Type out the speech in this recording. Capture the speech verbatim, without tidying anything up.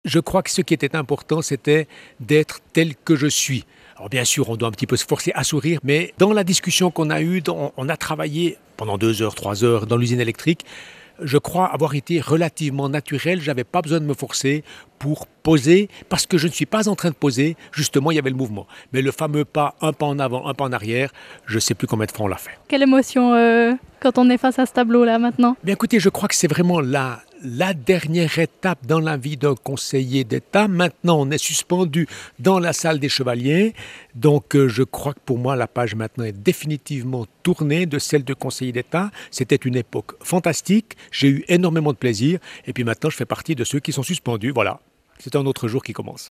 Je crois que ce qui était important, c'était d'être tel que je suis. Alors bien sûr, on doit un petit peu se forcer à sourire, mais dans la discussion qu'on a eue, dans- on a travaillé pendant deux heures, trois heures dans l'usine électrique. Je crois avoir été relativement naturel. J'avais pas besoin de me forcer pour poser, parce que je ne suis pas en train de poser. Justement, il y avait le mouvement. Mais le fameux pas, un pas en avant, un pas en arrière, je ne sais plus combien de fois on l'a fait. Quelle émotion euh, quand on est face à ce tableau-là maintenant? Bien écoutez, je crois que c'est vraiment la, la dernière étape dans la vie d'un conseiller d'État. Maintenant, on est suspendu dans la salle des chevaliers. Donc, euh, je crois que pour moi, la page maintenant est définitivement tournée de celle de conseiller d'État. C'était une époque fantastique. J'ai eu énormément de plaisir. Et puis maintenant, je fais partie de ceux qui sont suspendus. Voilà. C'est un autre jour qui commence.